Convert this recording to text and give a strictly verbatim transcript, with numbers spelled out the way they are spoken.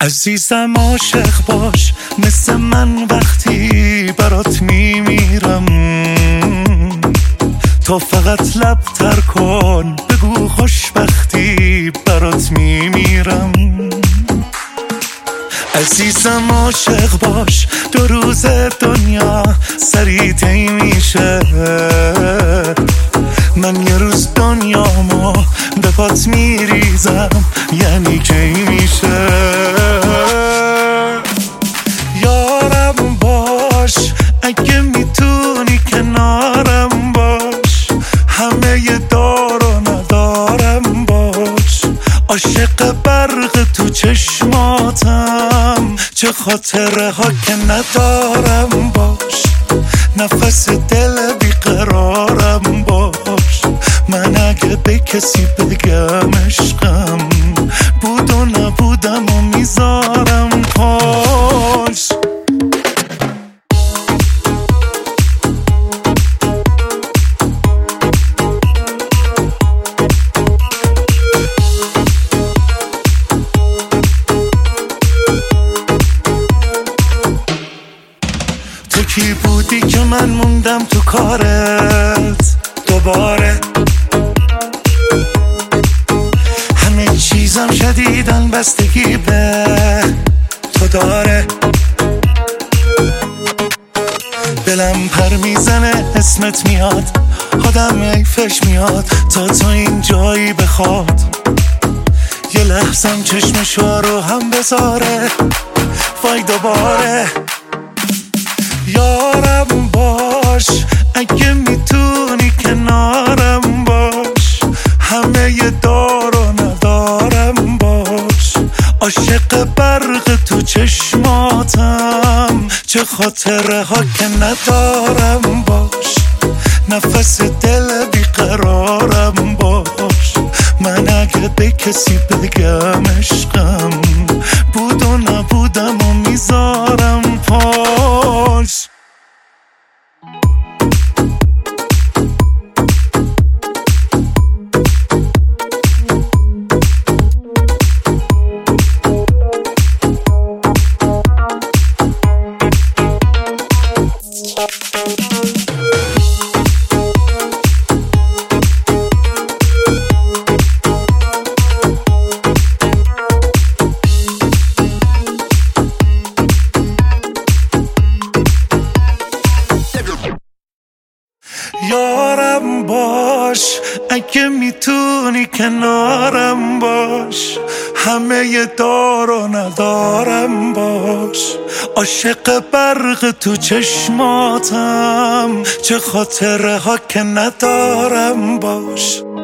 عزیزم عاشق باش مثل من وقتی برات میمیرم، تو فقط لب تر کن بگو خوشبختی برات میمیرم. عزیزم عاشق باش دو روز دنیا سری طی میشه، من یه روز دنیامو به پات میریزم یعنی کی میشه. یارم باش اگه میتونی کنارم باش، همه ی دار و ندارم باش، عاشق برق تو چشماتم چه خاطره ها که ندارم باش، نفس دل بیقرارم باش، من اگه به کسی بگم عشقم بود و نبودم و میذارم پاش. تو کی بودی که من موندم تو کارت دوباره، همه چیزم شدیدن بستگی به تو داره، دلم پر میزنه اسمت میاد آدم ایفش میاد تا تو این جایی بخواد، یه لحظم چشمشو رو هم بذاره وای دوباره. یارم باش اگه میتونی کنارم باش، همه ی دار و ندارم باش، عاشق برق تو چشماتم چه خاطره ها که ندارم باش، نفس دل بیقرارم باش، من اگه به کسی بگم عشقم بود و نبودم و میذارم پاش. یارم باش اگه میتونی کنارم باش، همه ی دار و ندارم باش، عاشق برق تو چشماتم چه خاطره ها که ندارم باش.